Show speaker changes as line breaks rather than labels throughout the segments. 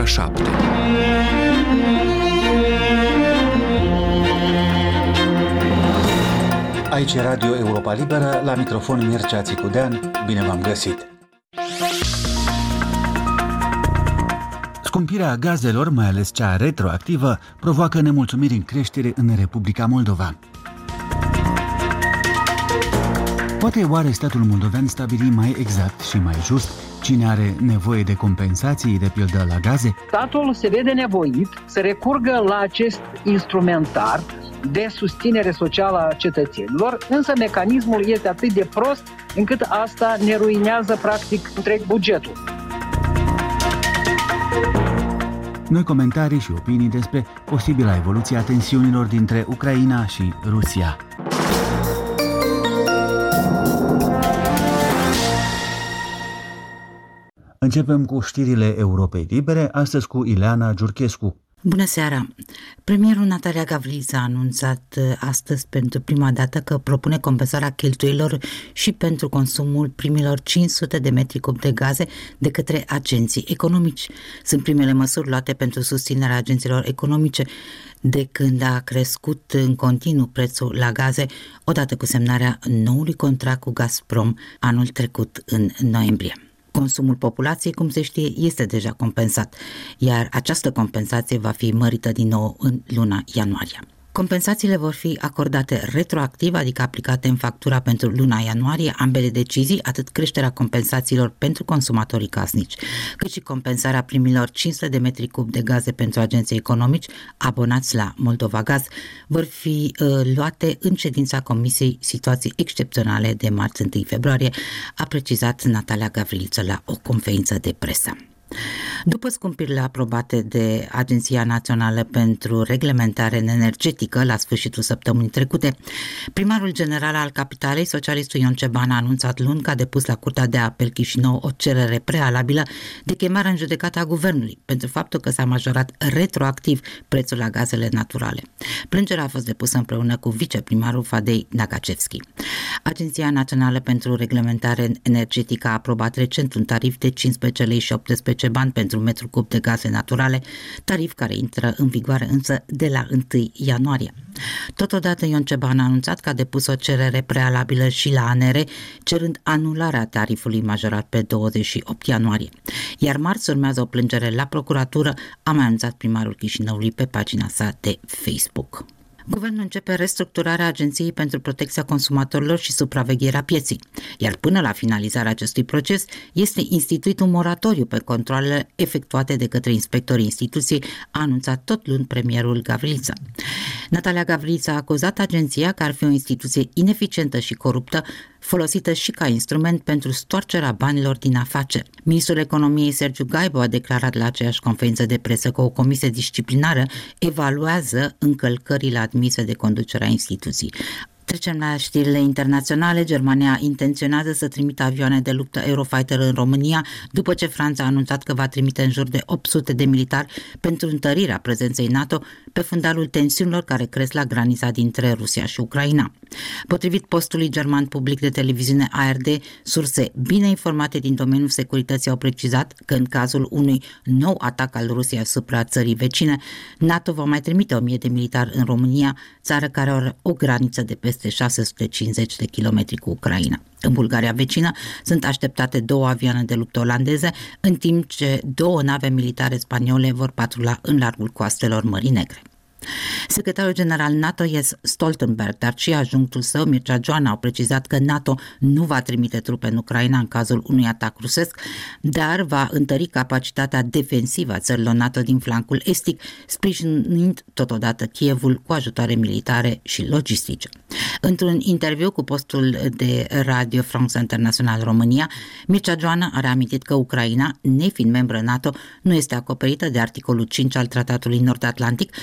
ora 7.
Aici e Radio Europa Liberă, la microfon Mircea Țicudean, bine v-am găsit! Scumpirea gazelor, mai ales cea retroactivă, provoacă nemulțumiri în creștere în Republica Moldova. Poate oare statul moldovean stabili mai exact și mai just cine are nevoie de compensații, de pildă la gaze?
Statul se vede nevoit să recurgă la acest instrumentar de susținere socială a cetățenilor, însă mecanismul este atât de prost încât asta ne ruinează practic întreg bugetul.
Noi comentarii și opinii despre posibila evoluție a tensiunilor dintre Ucraina și Rusia. Începem cu știrile Europei Libere, astăzi cu Ileana Giurchescu.
Bună seara! Premierul Natalia Gavrilța a anunțat astăzi pentru prima dată că propune compensarea cheltuielilor și pentru consumul primilor 500 de metri cub de gaze de către agenții economici. Sunt primele măsuri luate pentru susținerea agențiilor economice de când a crescut în continuu prețul la gaze, odată cu semnarea noului contract cu Gazprom anul trecut în noiembrie. Consumul populației, cum se știe, este deja compensat, iar această compensație va fi mărită din nou în luna ianuarie. Compensațiile vor fi acordate retroactiv, adică aplicate în factura pentru luna ianuarie, ambele decizii, atât creșterea compensațiilor pentru consumatorii casnici, cât și compensarea primilor 500 de metri cub de gaze pentru agenții economici abonați la Moldova Gaz, vor fi luate în ședința Comisiei Situații Excepționale de marți 1 februarie, a precizat Natalia Gavrilță la o conferință de presă. După scumpirile aprobate de Agenția Națională pentru Reglementare Energetică la sfârșitul săptămânii trecute, primarul general al capitalei, socialistul Ion Ceban, a anunțat luni că a depus la Curtea de Apel Chișinău o cerere prealabilă de chemare în judecată a guvernului pentru faptul că s-a majorat retroactiv prețul la gazele naturale. Plângerea a fost depusă împreună cu viceprimarul Fadei Nagacevski. Agenția Națională pentru Reglementare Energetică a aprobat recent un tarif de 15 lei și 18 bani pentru metru cub de gaze naturale, tarif care intră în vigoare însă de la 1 ianuarie. Totodată Ion Ceban a anunțat că a depus o cerere prealabilă și la ANR, cerând anularea tarifului majorat pe 28 ianuarie. Iar marți urmează o plângere la procuratură, a mai anunțat primarul Chișinăului pe pagina sa de Facebook. Guvernul începe restructurarea Agenției pentru Protecția Consumatorilor și Supravegherea Pieței, iar până la finalizarea acestui proces este instituit un moratoriu pe controalele efectuate de către inspectorii instituției, a anunțat tot luni premierul Gavrilța. Natalia Gavrilța a acuzat agenția că ar fi o instituție ineficientă și coruptă, folosită și ca instrument pentru stoarcerea banilor din afaceri. Ministrul Economiei Sergiu Gaibu a declarat la aceeași conferință de presă că o comisie disciplinară evaluează încălcările admise de conducerea instituției. Trecem la știrile internaționale. Germania intenționează să trimită avioane de luptă Eurofighter în România, după ce Franța a anunțat că va trimite în jur de 800 de militari pentru întărirea prezenței NATO pe fundalul tensiunilor care cresc la granița dintre Rusia și Ucraina. Potrivit postului german public de televiziune ARD, surse bine informate din domeniul securității au precizat că în cazul unui nou atac al Rusiei asupra țării vecine, NATO va mai trimite 1000 de militari în România, țară care are o graniță de peste 650 de kilometri cu Ucraina. În Bulgaria vecină sunt așteptate 2 avioane de luptă olandeze, în timp ce 2 nave militare spaniole vor patrula în largul coastelor Mării Negre. Secretarul general NATO Jens Stoltenberg, dar și adjunctul său Mircea Joana au precizat că NATO nu va trimite trupe în Ucraina în cazul unui atac rusesc, dar va întări capacitatea defensivă a țărilor NATO din flancul estic, sprijinind totodată Kievul cu ajutoare militare și logistice. Într-un interviu cu postul de Radio France International România, Mircea Joana a reamintit că Ucraina, nefiind membră NATO, nu este acoperită de articolul 5 al Tratatului Nord-Atlantic, așa cum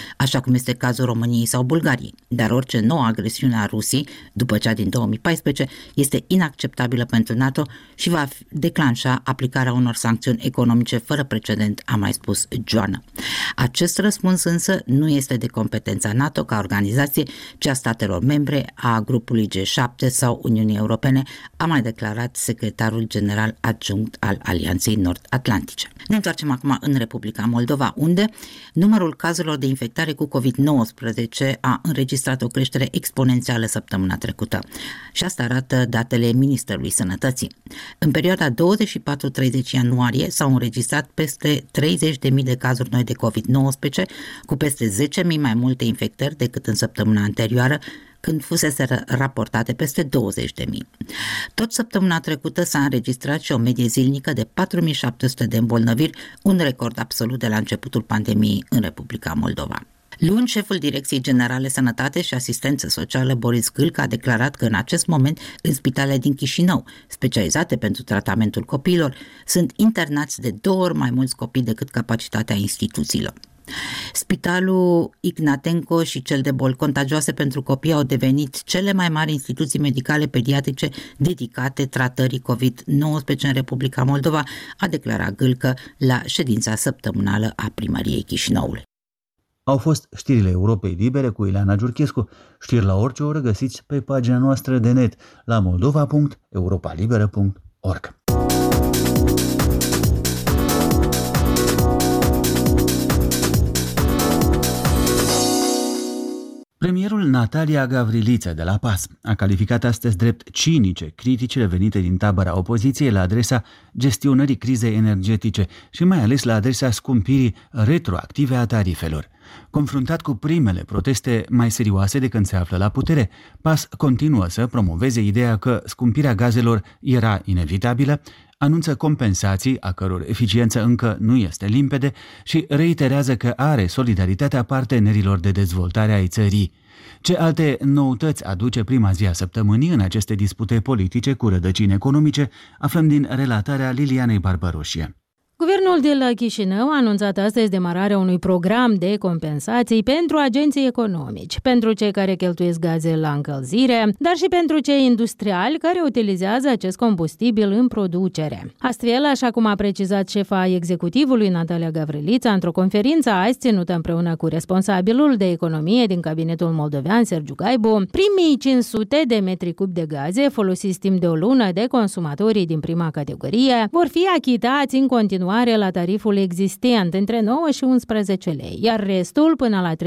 cum este cazul României sau Bulgariei. Dar orice nouă agresiune a Rusiei, după cea din 2014, este inacceptabilă pentru NATO și va declanșa aplicarea unor sancțiuni economice fără precedent, a mai spus Joană. Acest răspuns însă nu este de competența NATO ca organizație, ci a statelor membre, a grupului G7 sau Uniunii Europene, a mai declarat secretarul general adjunct al Alianței Nord-Atlantice. Ne întoarcem acum în Republica Moldova, unde numărul cazurilor de infectare cu COVID-19 a înregistrat o creștere exponențială săptămâna trecută. Și asta arată datele Ministerului Sănătății. În perioada 24-30 ianuarie s-au înregistrat peste 30.000 de cazuri noi de COVID-19, cu peste 10.000 mai multe infectări decât în săptămâna anterioară, când fusese raportate peste 20.000. Tot săptămâna trecută s-a înregistrat și o medie zilnică de 4.700 de îmbolnăviri, un record absolut de la începutul pandemiei în Republica Moldova. Luni, șeful Direcției Generale Sănătate și Asistență Socială, Boris Gâlcă, a declarat că în acest moment, în spitalele din Chișinău, specializate pentru tratamentul copiilor, sunt internați de 2 ori mai mulți copii decât capacitatea instituțiilor. Spitalul Ignatenco și cel de boli contagioase pentru copii au devenit cele mai mari instituții medicale pediatrice dedicate tratării COVID-19 în Republica Moldova, a declarat Gâlcă la ședința săptămânală a Primăriei Chișinăului.
Au fost știrile Europei Libere cu Ileana Giurchescu. Știri la orice oră găsiți pe pagina noastră de net la moldova.europalibera.org. Premierul Natalia Gavrilița de la PAS a calificat astăzi drept cinice criticile venite din tabăra opoziției la adresa gestionării crizei energetice și mai ales la adresa scumpirii retroactive a tarifelor. Confruntat cu primele proteste mai serioase de când se află la putere, PAS continuă să promoveze ideea că scumpirea gazelor era inevitabilă, anunță compensații a căror eficiență încă nu este limpede și reiterează că are solidaritatea partenerilor de dezvoltare ai țării. Ce alte noutăți aduce prima zi a săptămânii în aceste dispute politice cu rădăcini economice, aflăm din relatarea Lilianei Barbaroșie.
Guvernul de la Chișinău a anunțat astăzi demararea unui program de compensații pentru agenții economici, pentru cei care cheltuiesc gaze la încălzire, dar și pentru cei industriali care utilizează acest combustibil în producere. Astfel, așa cum a precizat șefa executivului Natalia Gavrilița într-o conferință azi ținută împreună cu responsabilul de economie din cabinetul moldovean, Sergiu Gaibu, primii 500 de metri cub de gaze folosiți timp de o lună de consumatorii din prima categorie vor fi achitați în continuare la tariful existent între 9 și 11 lei, iar restul până la 13-14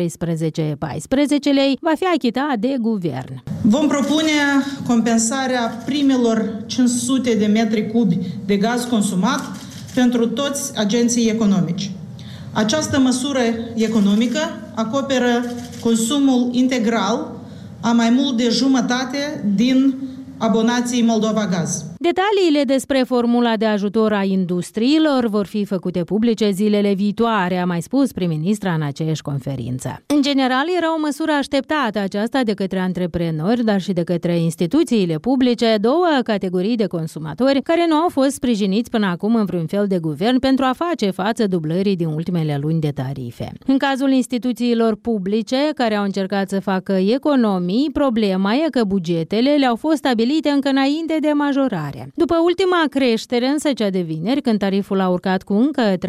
lei va fi achitat de guvern.
Vom propune compensarea primelor 500 de metri cubi de gaz consumat pentru toți agenții economici. Această măsură economică acoperă consumul integral a mai mult de jumătate din abonații Moldova Gaz.
Detaliile despre formula de ajutor a industriilor vor fi făcute publice zilele viitoare, a mai spus prim-ministra în aceeași conferință. În general, era o măsură așteptată aceasta de către antreprenori, dar și de către instituțiile publice, 2 categorii de consumatori care nu au fost sprijiniți până acum în vreun fel de guvern pentru a face față dublării din ultimele luni de tarife. În cazul instituțiilor publice care au încercat să facă economii, problema e că bugetele le-au fost stabilite încă înainte de majorare. După ultima creștere, însă cea de vineri, când tariful a urcat cu încă 37%,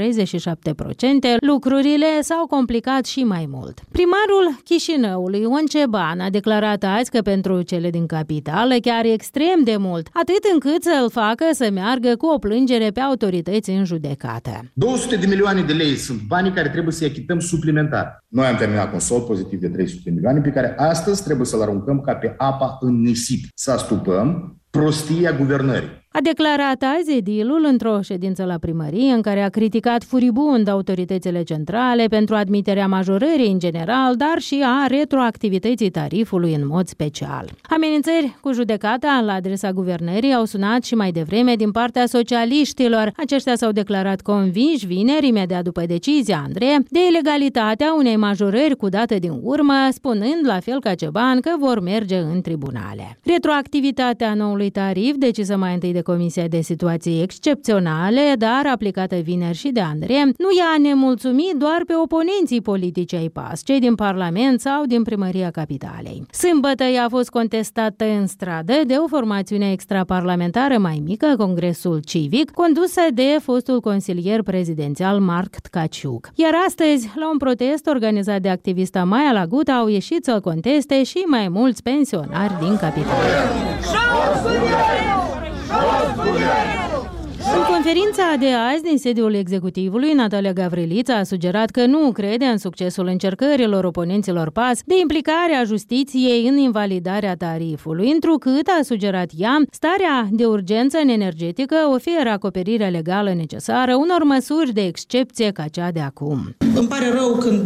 lucrurile s-au complicat și mai mult. Primarul Chișinăului, Ion Ceban, a declarat azi că pentru cele din capitală chiar extrem de mult, atât încât să-l facă să meargă cu o plângere pe autorități în judecată.
200 de milioane de lei sunt banii care trebuie să-i achităm suplimentar. Noi am terminat cu un sold pozitiv de 300 de milioane pe care astăzi trebuie să-l aruncăm ca pe apa în nisip. Să astupăm prostia guvernării.
A declarat azi edilul într-o ședință la primărie în care a criticat furibund autoritățile centrale pentru admiterea majorării în general, dar și a retroactivității tarifului în mod special. Amenințări cu judecata la adresa guvernării au sunat și mai devreme din partea socialiștilor. Aceștia s-au declarat convinși vineri, imediat după decizia Andrei, de ilegalitatea unei majorări cu dată din urmă, spunând la fel ca Ceban că vor merge în tribunale. Retroactivitatea noului tarif, decisă mai întâi de Comisia de Situații Excepționale, dar aplicată vineri și de Andrei, nu i-a nemulțumit doar pe oponenții politici ai PAS, cei din Parlament sau din Primăria Capitalei. Sâmbătă ea a fost contestată în stradă de o formațiune extraparlamentară mai mică, Congresul Civic, condusă de fostul consilier prezidențial Marc Tkaciuc. Iar astăzi, la un protest organizat de activista Maia Laguta, au ieșit să-l conteste și mai mulți pensionari din capitală. În conferința de azi din sediul executivului, Natalia Gavrilița a sugerat că nu crede în succesul încercărilor oponenților PAS de implicare a justiției în invalidarea tarifului, întrucât, a sugerat ea, starea de urgență în energetică oferă acoperirea legală necesară unor măsuri de excepție ca cea de acum.
Îmi pare rău când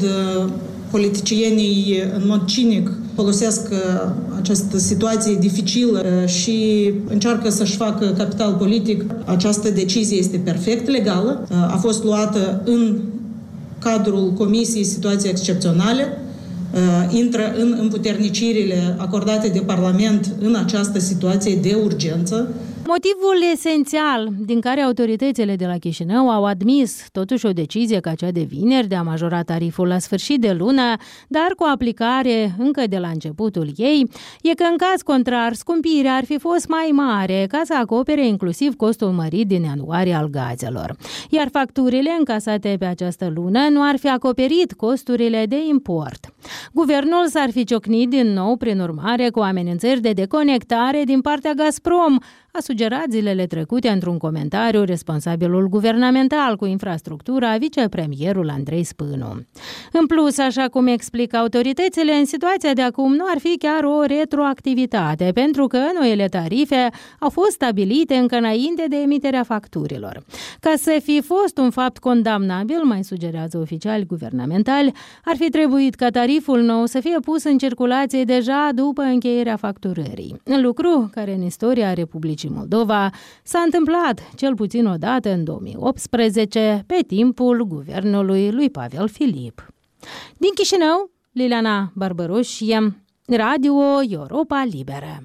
politicienii în mod cinic folosesc această situație dificilă și încearcă să-și facă capital politic. Această decizie este perfect legală, a fost luată în cadrul Comisiei Situații Excepționale, intră în împuternicirile acordate de Parlament în această situație de urgență.
Motivul esențial din care autoritățile de la Chișinău au admis totuși o decizie ca cea de vineri de a majora tariful la sfârșit de lună, dar cu aplicare încă de la începutul ei, e că în caz contrar scumpirea ar fi fost mai mare ca să acopere inclusiv costul mărit din ianuarie al gazelor. Iar facturile încasate pe această lună nu ar fi acoperit costurile de import. Guvernul s-ar fi ciocnit din nou, prin urmare, cu amenințări de deconectare din partea Gazprom, a sugerat zilele trecute într-un comentariu responsabilul guvernamental cu infrastructura, vicepremierul Andrei Spânu. În plus, așa cum explică autoritățile, în situația de acum nu ar fi chiar o retroactivitate, pentru că noile tarife au fost stabilite încă înainte de emiterea facturilor. Ca să fi fost un fapt condamnabil, mai sugerează oficiali guvernamentali, ar fi trebuit ca tariful nou să fie pus în circulație deja după încheierea facturării. Lucru care în istoria Republicii Moldova s-a întâmplat cel puțin o dată în 2018, pe timpul guvernului lui Pavel Filip. Din Chișinău, Liliana Barbărușie, Radio Europa Liberă.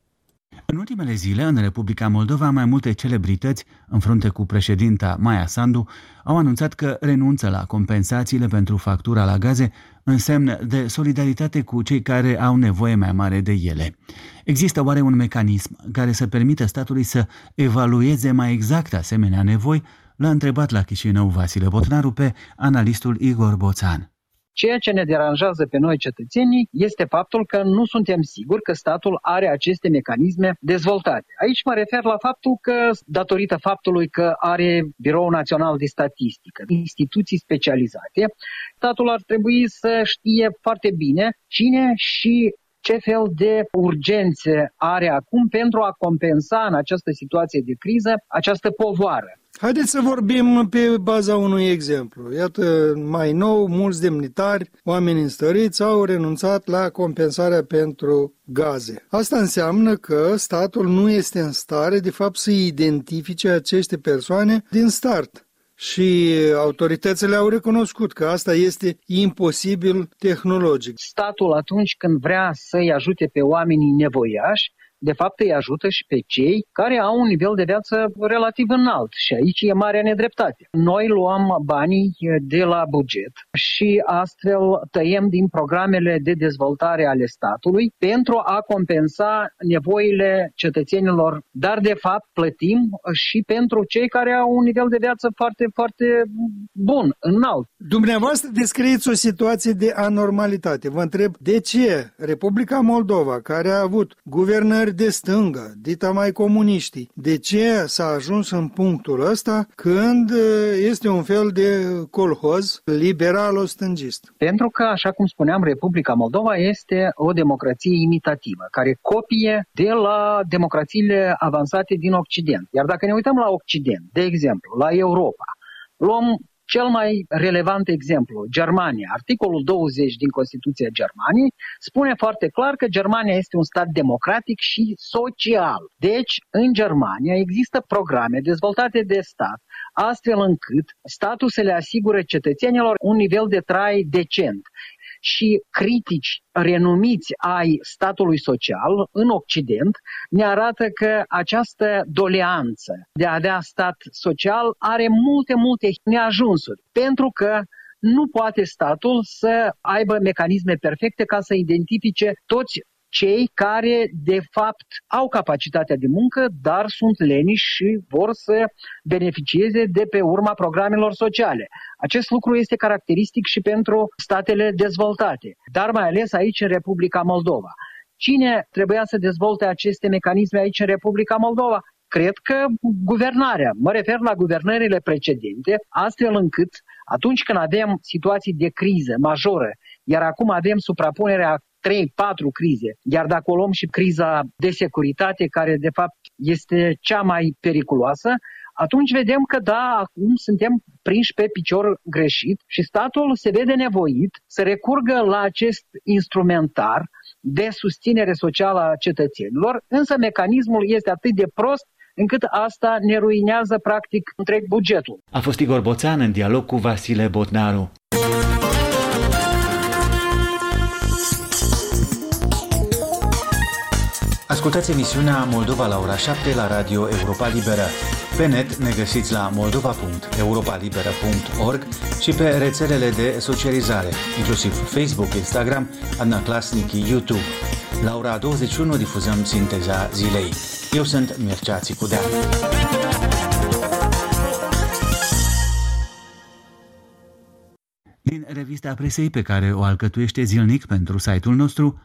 În ultimele zile, în Republica Moldova, mai multe celebrități, în frunte cu președinta Maia Sandu, au anunțat că renunță la compensațiile pentru factura la gaze, în semn de solidaritate cu cei care au nevoie mai mare de ele. Există oare un mecanism care să permită statului să evalueze mai exact asemenea nevoi? L-a întrebat la Chișinău Vasile Botnaru pe analistul Igor Boțan.
Ceea ce ne deranjează pe noi cetățenii este faptul că nu suntem siguri că statul are aceste mecanisme dezvoltate. Aici mă refer la faptul că, datorită faptului că are Biroul Național de Statistică, instituții specializate, statul ar trebui să știe foarte bine cine și ce fel de urgențe are acum pentru a compensa în această situație de criză această povară.
Haideți să vorbim pe baza unui exemplu. Iată, mai nou, mulți demnitari, oameni înstăriți, au renunțat la compensarea pentru gaze. Asta înseamnă că statul nu este în stare, de fapt, să identifice aceste persoane din start. Și autoritățile au recunoscut că asta este imposibil tehnologic.
Statul, atunci când vrea să-i ajute pe oamenii nevoiași, de fapt îi ajută și pe cei care au un nivel de viață relativ înalt și aici e marea nedreptate. Noi luăm banii de la buget și astfel tăiem din programele de dezvoltare ale statului pentru a compensa nevoile cetățenilor, dar de fapt plătim și pentru cei care au un nivel de viață foarte, foarte bun, înalt.
Dumneavoastră descrieți o situație de anormalitate. Vă întreb, de ce Republica Moldova, care a avut guvernări de stângă, dita mai comuniștii, de ce s-a ajuns în punctul ăsta când este un fel de colhoz liberal-ostângist?
Pentru că, așa cum spuneam, Republica Moldova este o democrație imitativă, care copie de la democrațiile avansate din Occident. Iar dacă ne uităm la Occident, de exemplu, la Europa, luăm cel mai relevant exemplu, Germania. Articolul 20 din Constituția Germaniei spune foarte clar că Germania este un stat democratic și social. Deci, în Germania există programe dezvoltate de stat, astfel încât statul să le asigure cetățenilor un nivel de trai decent. și critici renumiți ai statului social în Occident ne arată că această doleanță de a avea stat social are multe neajunsuri, pentru că nu poate statul să aibă mecanisme perfecte ca să identifice toți cei care, de fapt, au capacitatea de muncă, dar sunt leniși și vor să beneficieze de pe urma programelor sociale. Acest lucru este caracteristic și pentru statele dezvoltate, dar mai ales aici în Republica Moldova. Cine trebuia să dezvolte aceste mecanisme aici în Republica Moldova? Cred că guvernarea. Mă refer la guvernările precedente, astfel încât atunci când avem situații de criză majoră, iar acum avem suprapunerea 3-4 crize, iar dacă o luăm și criza de securitate, care de fapt este cea mai periculoasă, atunci vedem că da, acum suntem prinși pe picior greșit și statul se vede nevoit să recurgă la acest instrumentar de susținere socială a cetățenilor, însă mecanismul este atât de prost încât asta ne ruinează practic întreg bugetul.
A fost Igor Boțan în dialog cu Vasile Botnaru. Ascultați emisiunea Moldova la ora 7 la Radio Europa Liberă. Pe net ne găsiți la moldova.europalibera.org și pe rețelele de socializare, inclusiv Facebook, Instagram, Adnaclasnic, YouTube. La ora 21 difuzăm sinteza zilei. Eu sunt Mircea Țicudea. Din revista presei pe care o alcătuiește zilnic pentru site-ul nostru,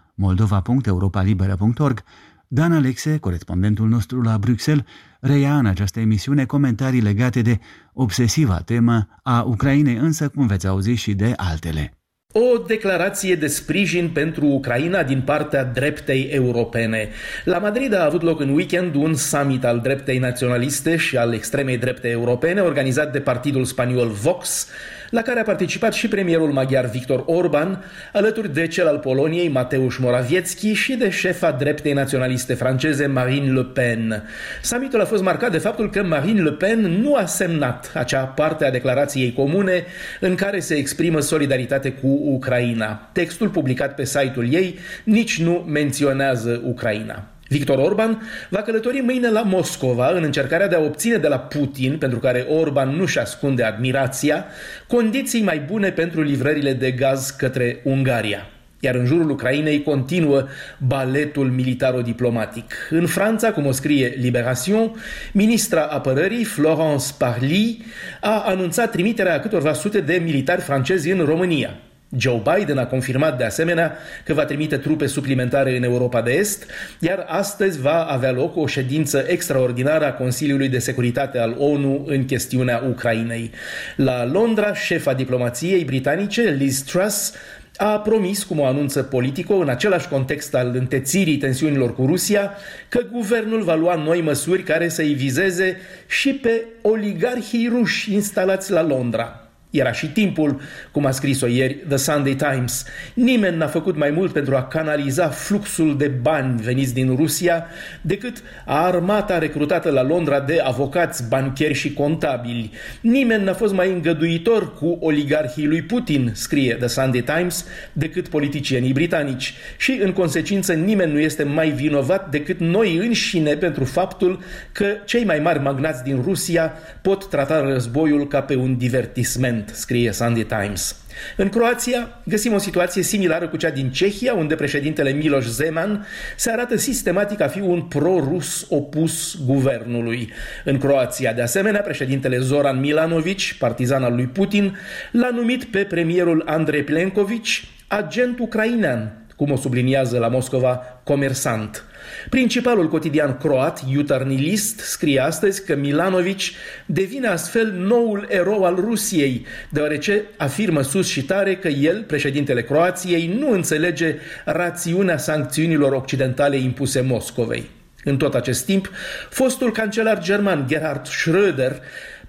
moldova.europalibera.org, Dan Alexe, corespondentul nostru la Bruxelles, reia în această emisiune comentarii legate de obsesiva temă a Ucrainei, însă, cum veți auzi, și de altele.
O declarație de sprijin pentru Ucraina din partea dreptei europene. La Madrid a avut loc în weekend un summit al dreptei naționaliste și al extremei drepte europene, organizat de partidul spaniol Vox, la care a participat și premierul maghiar Viktor Orban, alături de cel al Poloniei Mateusz Morawiecki și de șefa dreptei naționaliste franceze Marine Le Pen. Summitul a fost marcat de faptul că Marine Le Pen nu a semnat acea parte a declarației comune în care se exprimă solidaritate cu Ucraina. Textul publicat pe site-ul ei nici nu menționează Ucraina. Viktor Orban va călători mâine la Moscova în încercarea de a obține de la Putin, pentru care Orban nu-și ascunde admirația, condiții mai bune pentru livrările de gaz către Ungaria. Iar în jurul Ucrainei continuă baletul militaro-diplomatic. În Franța, cum o scrie Libération, ministra apărării Florence Parly a anunțat trimiterea a câtorva sute de militari francezi în România. Joe Biden a confirmat de asemenea că va trimite trupe suplimentare în Europa de Est, iar astăzi va avea loc o ședință extraordinară a Consiliului de Securitate al ONU în chestiunea Ucrainei. La Londra, șefa diplomației britanice, Liz Truss, a promis, cum o anunță Politico, în același context al întețirii tensiunilor cu Rusia, că guvernul va lua noi măsuri care să-i vizeze și pe oligarhii ruși instalați la Londra. Era și timpul, cum a scris-o ieri The Sunday Times. Nimeni n-a făcut mai mult pentru a canaliza fluxul de bani veniți din Rusia decât armata recrutată la Londra de avocați, bancheri și contabili. Nimeni n-a fost mai îngăduitor cu oligarhii lui Putin, scrie The Sunday Times, decât politicienii britanici. Și, în consecință, nimeni nu este mai vinovat decât noi înșine pentru faptul că cei mai mari magnați din Rusia pot trata războiul ca pe un divertisment, scrie Sunday Times. În Croația găsim o situație similară cu cea din Cehia, unde președintele Miloš Zeman se arată sistematic a fi un pro-rus opus guvernului. În Croația, de asemenea, președintele Zoran Milanović, partizan al lui Putin, l-a numit pe premierul Andrej Plenković agent ucrainean, cum o subliniază la Moscova Comersant. Principalul cotidian croat, Jutarnji List, scrie astăzi că Milanović devine astfel noul erou al Rusiei, deoarece afirmă sus și tare că el, președintele Croației, nu înțelege rațiunea sancțiunilor occidentale impuse Moscovei. În tot acest timp, fostul cancelar german Gerhard Schröder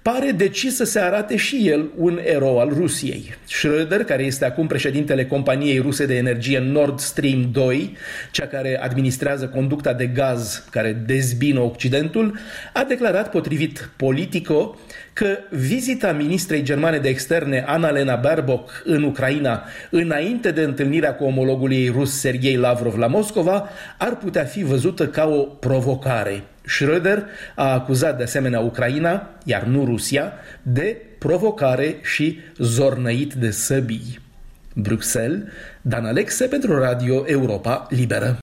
pare decis să se arate și el un erou al Rusiei. Schröder, care este acum președintele companiei ruse de energie Nord Stream 2, cea care administrează conducta de gaz care dezbină Occidentul, a declarat, potrivit Politico, că vizita ministrei germane de externe Annalena Baerbock în Ucraina, înainte de întâlnirea cu omologul ei rus Sergei Lavrov la Moscova, ar putea fi văzută ca o provocare. Schröder a acuzat de asemenea Ucraina, iar nu Rusia, de provocare și zornăit de săbii. Bruxelles, Dan Alexe pentru Radio Europa Liberă.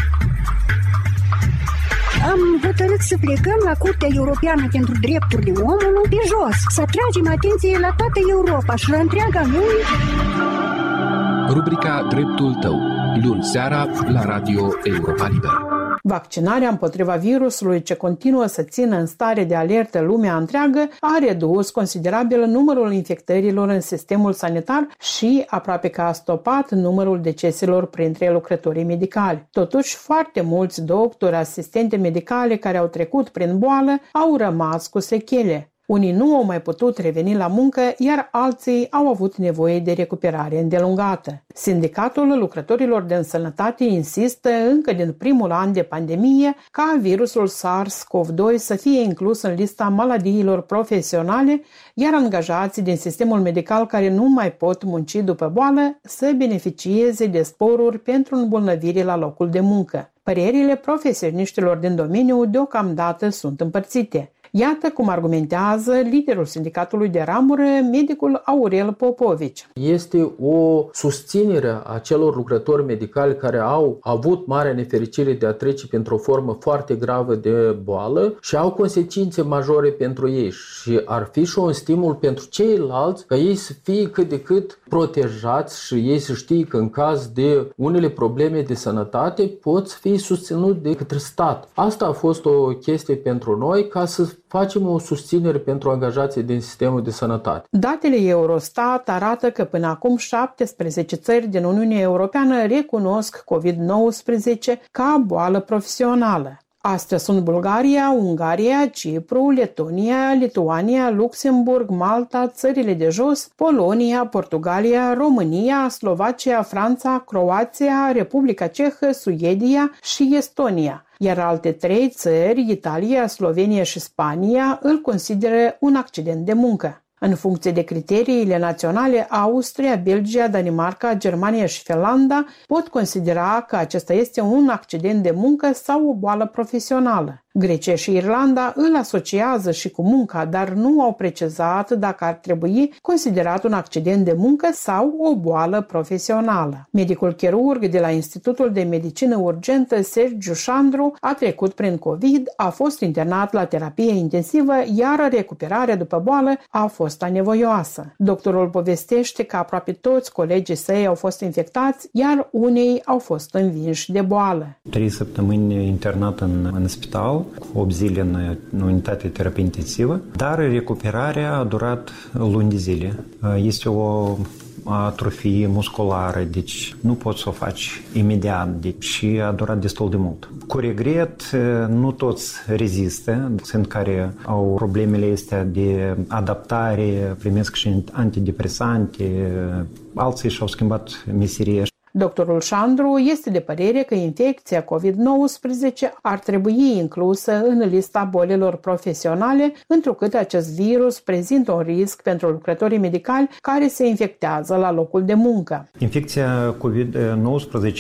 Am hotărât să plecăm la Curtea Europeană pentru Drepturile Omului pe jos, să atragem atenție la toată Europa și la întreaga lume.
Rubrica Dreptul tău, luni seara la Radio Europa Liberă.
Vaccinarea împotriva virusului, ce continuă să țină în stare de alertă lumea întreagă, a redus considerabil numărul infectărilor în sistemul sanitar și aproape că a stopat numărul deceselor printre lucrătorii medicali. Totuși, foarte mulți doctori, asistente medicale care au trecut prin boală au rămas cu sechele. Unii nu au mai putut reveni la muncă, iar alții au avut nevoie de recuperare îndelungată. Sindicatul lucrătorilor de sănătate insistă încă din primul an de pandemie ca virusul SARS-CoV-2 să fie inclus în lista maladiilor profesionale, iar angajații din sistemul medical care nu mai pot munci după boală să beneficieze de sporuri pentru îmbolnăvire la locul de muncă. Părerile profesioniștilor din domeniu deocamdată sunt împărțite. Iată cum argumentează liderul sindicatului de ramură, medicul Aurel Popovici.
Este o susținere a celor lucrători medicali care au avut mare nefericire de a trece pentru o formă foarte gravă de boală și au consecințe majore pentru ei. Și ar fi și un stimul pentru ceilalți ca ei să fie cât de cât protejați și ei să știe că în caz de unele probleme de sănătate pot fi susținuți de către stat. Asta a fost o chestie pentru noi ca să facem o susținere pentru angajații din sistemul de sănătate.
Datele Eurostat arată că până acum 17 țări din Uniunea Europeană recunosc COVID-19 ca boală profesională. Astea sunt Bulgaria, Ungaria, Cipru, Letonia, Lituania, Luxemburg, Malta, țările de jos, Polonia, Portugalia, România, Slovacia, Franța, Croația, Republica Cehă, Suedia și Estonia. Iar alte 3 țări, Italia, Slovenia și Spania, îl consideră un accident de muncă. În funcție de criteriile naționale, Austria, Belgia, Danemarca, Germania și Finlanda pot considera că acesta este un accident de muncă sau o boală profesională. Grecia și Irlanda îl asociază și cu munca, dar nu au precizat dacă ar trebui considerat un accident de muncă sau o boală profesională. Medicul chirurg de la Institutul de Medicină Urgentă Sergiu Șandru a trecut prin COVID, a fost internat la terapie intensivă, iar recuperarea după boală a fost anevoioasă. Doctorul povestește că aproape toți colegii săi au fost infectați, iar unii au fost învinși de boală.
3 săptămâni internat în spital, 8 zile în unitate de terapie intensivă, dar recuperarea a durat luni de zile. Este o atrofie musculară, deci nu poți să o faci imediat, deci a durat destul de mult. Cu regret, nu toți rezistă, sunt care au problemele astea de adaptare, primesc și antidepresante, alții și-au schimbat meseria.
Doctorul Șandru este de părere că infecția COVID-19 ar trebui inclusă în lista bolilor profesionale, întrucât acest virus prezintă un risc pentru lucrătorii medicali care se infectează la locul de muncă.
Infecția COVID-19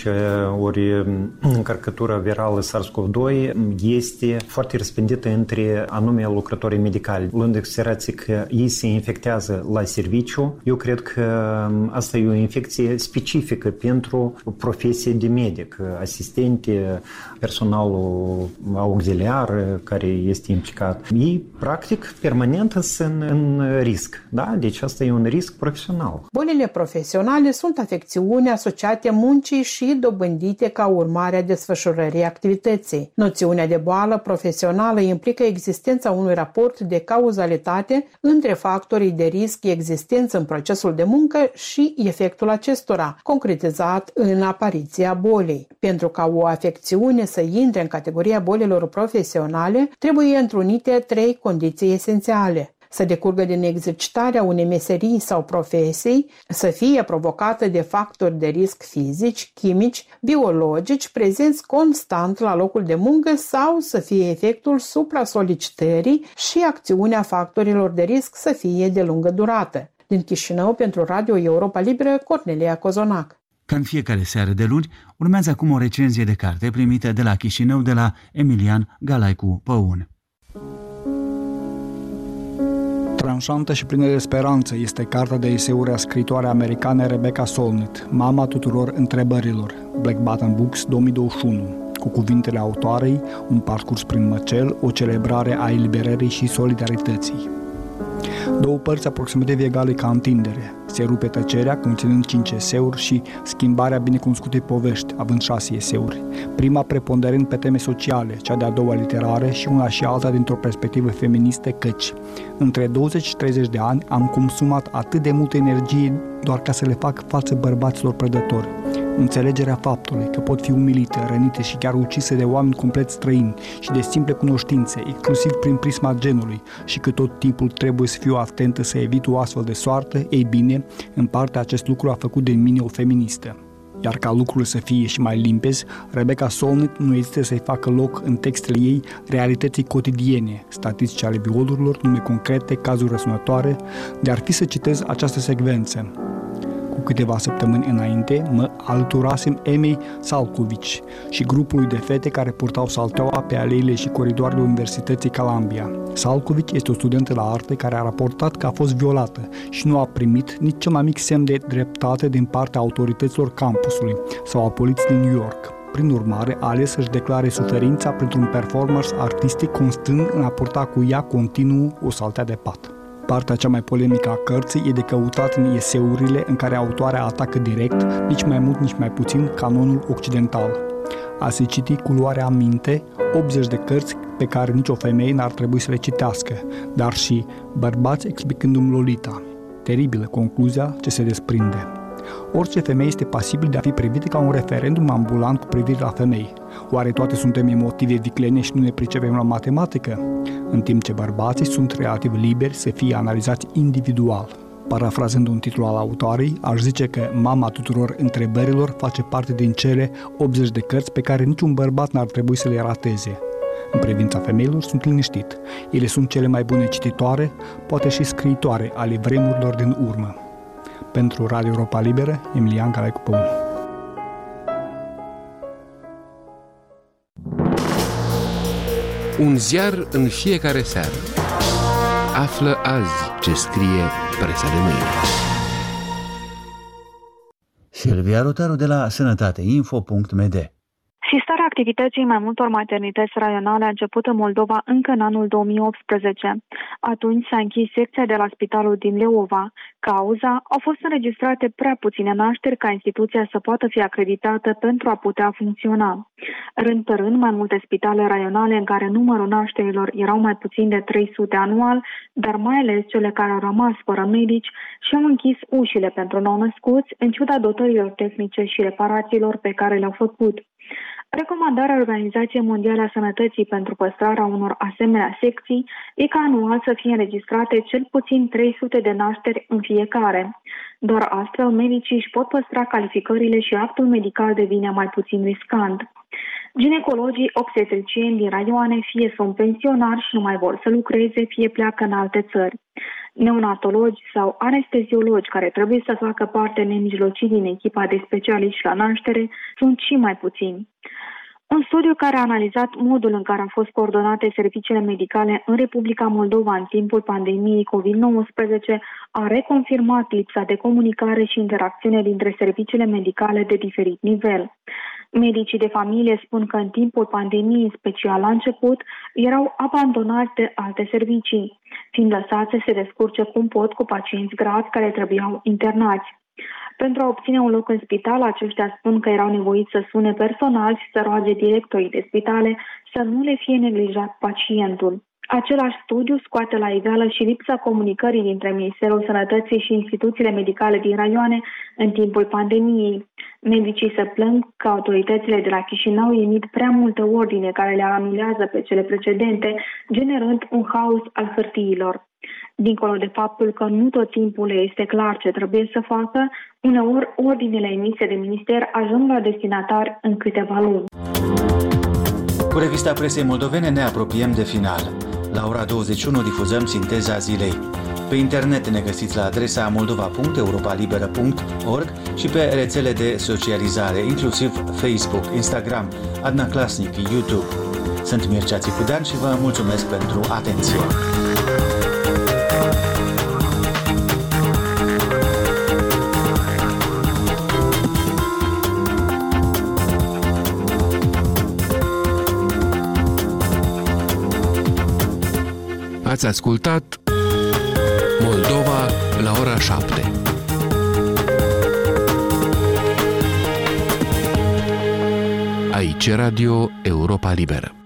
ori încărcătura virală SARS-CoV-2 este foarte răspândită între anume lucrătorii medicali. Luând în considerație că ei se infectează la serviciu, eu cred că asta e o infecție specifică pentru profesie de medic, asistente, personalul auxiliar care este implicat. Ei, practic, permanent sunt în risc. Da? Deci asta e un risc profesional.
Bolile profesionale sunt afecțiuni asociate muncii și dobândite ca urmare a desfășurării activității. Noțiunea de boală profesională implică existența unui raport de cauzalitate între factorii de risc existenți în procesul de muncă și efectul acestora, concretizat în apariția bolii. Pentru ca o afecțiune să intre în categoria bolilor profesionale, trebuie întrunite 3 condiții esențiale: să decurgă din exercitarea unei meserii sau profesii, să fie provocată de factori de risc fizici, chimici, biologici, prezenți constant la locul de muncă sau să fie efectul supra-solicitării și acțiunea factorilor de risc să fie de lungă durată. Din Chișinău, pentru Radio Europa Liberă, Cornelia Cozonac.
Ca în fiecare seară de luni, urmează acum o recenzie de carte primită de la Chișinău de la Emilian Galaicu Păun.
Tranșantă și plină de speranță este cartea de eseuri a scriitoarei americane Rebecca Solnit, mama tuturor întrebărilor, Black Button Books 2021, cu cuvintele autoarei, un parcurs prin măcel, o celebrare a eliberării și solidarității. Două părți aproximativ egale ca întindere. Se rupe tăcerea, conținând 5 eseuri, și schimbarea binecunoscutei povești, având 6 eseuri. Prima preponderând pe teme sociale, cea de-a doua literare și una și alta dintr-o perspectivă feministă, căci între 20 și 30 de ani am consumat atât de multă energie doar ca să le fac față bărbaților prădători. Înțelegerea faptului că pot fi umilite, rănite și chiar ucise de oameni complet străini și de simple cunoștințe, inclusiv prin prisma genului, și că tot timpul trebuie să fiu atentă să evit o astfel de soartă, ei bine, în parte acest lucru a făcut din mine o feministă. Iar ca lucrurile să fie și mai limpezi, Rebecca Solnit nu ezită să-i facă loc în textele ei realității cotidiene, statistici ale violurilor, nume concrete, cazuri răsunătoare, de ar fi să citez această secvență. Cu câteva săptămâni înainte, mă alăturasem Emei Salcovici și grupului de fete care purtau salteaua pe aleile și coridoarele Universității Columbia. Salcovici este o studentă la arte care a raportat că a fost violată și nu a primit nici cel mai mic semn de dreptate din partea autorităților campusului sau a poliției din New York. Prin urmare, a ales să-și declare suferința printr-un performance artistic, constând în a purta cu ea continuu o saltea de pat. Partea cea mai polemică a cărții e de căutat în eseurile în care autoarea atacă direct, nici mai mult, nici mai puțin, canonul occidental. A se citi cu luarea aminte 80 de cărți pe care nicio femeie n-ar trebui să le citească, dar și bărbați explicându-mi Lolita. Teribilă concluzia ce se desprinde. Orice femeie este pasibil de a fi privită ca un referendum ambulant cu privire la femei. Oare toate suntem emotive, viclene și nu ne pricepem la matematică? În timp ce bărbații sunt relativ liberi să fie analizați individual. Parafrazând un titlu al autoarei, aș zice că mama tuturor întrebărilor face parte din cele 80 de cărți pe care niciun bărbat n-ar trebui să le rateze. În privința femeilor sunt liniștit. Ele sunt cele mai bune cititoare, poate și scriitoare ale vremurilor din urmă. Pentru Radio Europa Liberă, Emilian Galaicu Păun.
Un ziar în fiecare seară. Află azi ce scrie presa de mâine.
Silvia Rotaru de la sănătateinfo.md.
Sistarea activității mai multor maternități raionale a început în Moldova încă în anul 2018. Atunci s-a închis secția de la spitalul din Leova. Cauza: au fost înregistrate prea puține nașteri ca instituția să poată fi acreditată pentru a putea funcționa. Rând pe rând, mai multe spitale raionale în care numărul nașterilor erau mai puțin de 300 anual, dar mai ales cele care au rămas fără medici, și-au închis ușile pentru nou-născuți, în ciuda dotărilor tehnice și reparațiilor pe care le-au făcut. Recomandarea Organizației Mondiale a Sănătății pentru păstrarea unor asemenea secții e ca anual să fie înregistrate cel puțin 300 de nașteri în fiecare. Doar astfel, medicii își pot păstra calificările și actul medical devine mai puțin riscant. Ginecologii obstetricieni din raioane fie sunt pensionari și nu mai vor să lucreze, fie pleacă în alte țări. Neonatologi sau anesteziologi care trebuie să facă parte nemijlocit din echipa de specialiști la naștere sunt și mai puțini. Un studiu care a analizat modul în care au fost coordonate serviciile medicale în Republica Moldova în timpul pandemiei COVID-19 a reconfirmat lipsa de comunicare și interacțiune dintre serviciile medicale de diferit nivel. Medicii de familie spun că în timpul pandemiei, în special la început, erau abandonați de alte servicii, fiind lăsați să se descurce cum pot cu pacienți gravi care trebuiau internați. Pentru a obține un loc în spital, aceștia spun că erau nevoiți să sune personal și să roage directorii de spitale să nu le fie neglijat pacientul. Același studiu scoate la iveală și lipsa comunicării dintre Ministerul Sănătății și instituțiile medicale din raioane în timpul pandemiei. Medicii se plâng că autoritățile de la Chișinău emit prea multe ordine care le anulează pe cele precedente, generând un haos al hârtiilor. Dincolo de faptul că nu tot timpul le este clar ce trebuie să facă, uneori ordinele emise de minister ajung la destinatari în câteva luni.
Cu revista presei moldovene ne apropiem de final. La ora 21 difuzăm sinteza zilei. Pe internet ne găsiți la adresa moldova.europalibera.org și pe rețele de socializare, inclusiv Facebook, Instagram, Adna Klasnic, YouTube. Sunt Mircea Țicudean și vă mulțumesc pentru atenție.
Ați ascultat Moldova la ora 7. Aici Radio Europa Liberă.